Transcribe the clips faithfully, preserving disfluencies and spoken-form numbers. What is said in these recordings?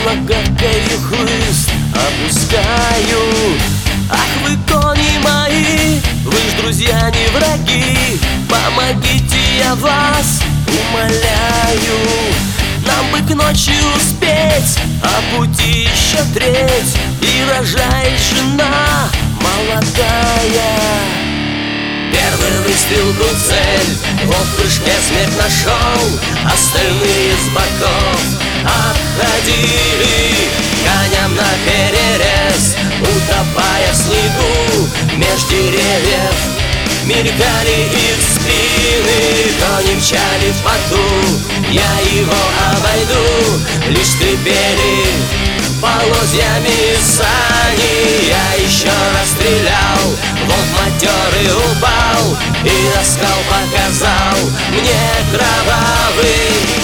Багакаю хлыст, опускаю. Ах вы, кони мои, вы ж друзья, не враги. Помогите, я вас умоляю. Нам бы к ночи успеть, а пути еще треть, и рожает жена молодая. Первый выстрел был цель, вот в прыжке смерть нашел. Остальные с боков отходили коням на перерез, утопая в снегу меж деревьев. Мелькали их спины, кони мчали в поту. Я его обойду, лишь скрипели полозьями сани. Я еще раз стрелял, вот матерый упал, и оскал показал мне кровавый.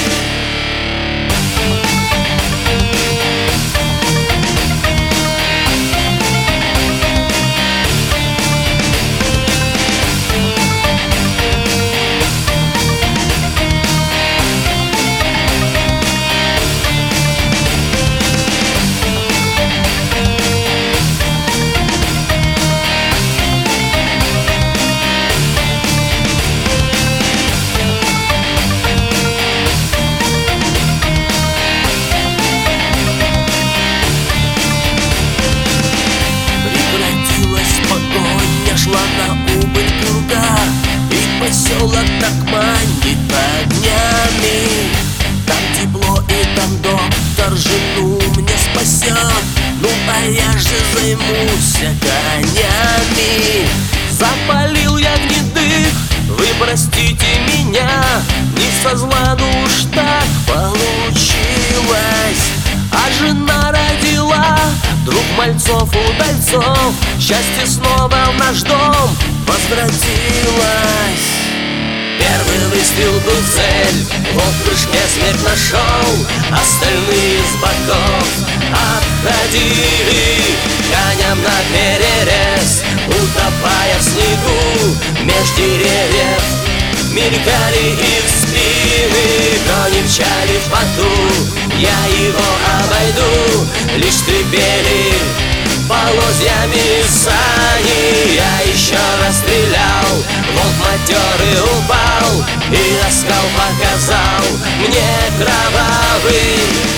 Поселок так манит огнями, там тепло и там доктор жену мне спасет. Ну а я же займусь конями. Запалил я гнедых, вы простите меня, не со зла, ну уж так получилось. А жена родила двух мальцов-удальцов, счастье снова в наш дом возвратилось. Первый выстрел был цель, вот в прыжке смерть нашел. Остальные с боков отходили коням на перерез, утопая в снегу меж деревьев. Мелькали их спины, кони мчали в поту. Я его обойду, лишь скрипели полозьями сани. Я еще раз стрелял, волк матерый упал, и оскал показал мне кровавый.